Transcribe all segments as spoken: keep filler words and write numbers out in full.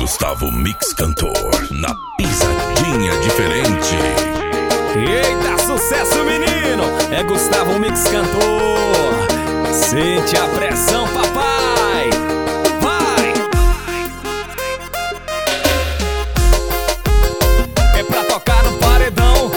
Gustavo Mix Cantor, na pisadinha diferente. Eita, sucesso, menino! É Gustavo Mix Cantor. Sente a pressão, papai! Vai! É pra tocar no paredão.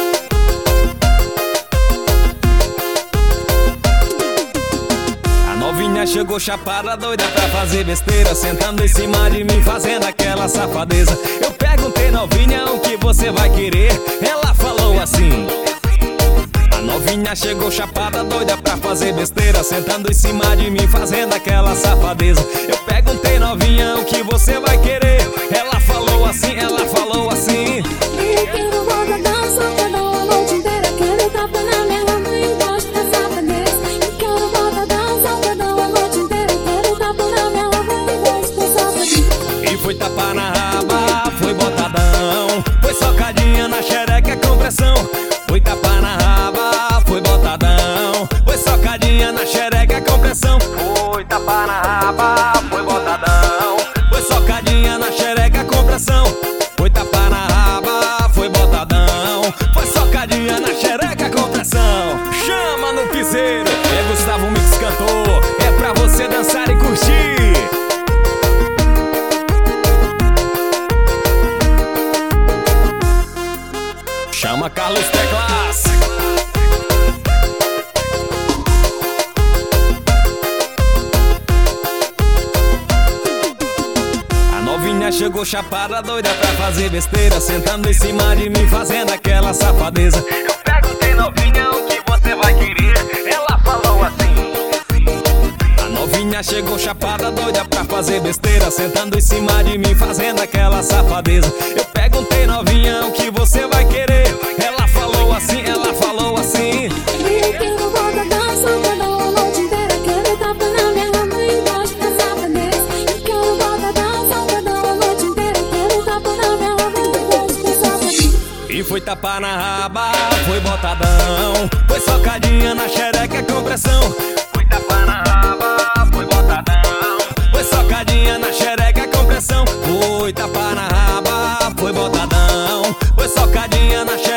A novinha chegou chapada, doida pra fazer besteira, sentando em cima de mim, fazendo aquela safadeza. Eu perguntei, novinha, o que você vai querer? Ela falou assim: a novinha chegou chapada, doida pra fazer besteira, sentando em cima de mim, fazendo aquela safadeza. Eu perguntei, novinha, o que você vai querer? Ela falou assim, ela falou assim: eu quero volta dança, quero a noite inteira, quero tapa na minha mão e gosto da safadeza. Eu quero volta dança, quero a noite inteira, quero tapa na minha mão e gosto da safadeza. E foi tapa na raba, foi botadão, foi socadinha na xereca com pressão. Foi tapa na raba, foi botadão, foi socadinha na xereca com pressão. Foi tapa na raba, foi botadão, foi socadinha na xereca com pressão. Foi tapa na raba, foi botadão, foi socadinha na xereca com pressão. Chama no piseiro, é Gustavo Mix Cantor, é pra você dançar e curtir. Chama Carlos Teclas. A novinha chegou chapada, doida pra fazer besteira, sentando em cima de mim, fazendo aquela safadeza. Eu perguntei, novinha, o que você vai querer? Ela falou assim: a novinha chegou chapada, doida pra fazer besteira, sentando em cima de mim, fazendo aquela safadeza. Eu perguntei, novinha, o que você vai querer? Ela falou assim, ela falou assim: eu quero volta dança, quero a noite inteira, quero tapa na minha mão e gosto da safadeza. Eu quero volta dança, quero a noite inteira, quero tapa na minha mão e gosto da safadeza. E foi tapa na raba, foi botadão, foi socadinha na xereca com pressão. Foi tapa na raba, foi botadão, foi socadinha na xereca com pressão. Foi tapa na raba, foi botadão, foi socadinha na xereca.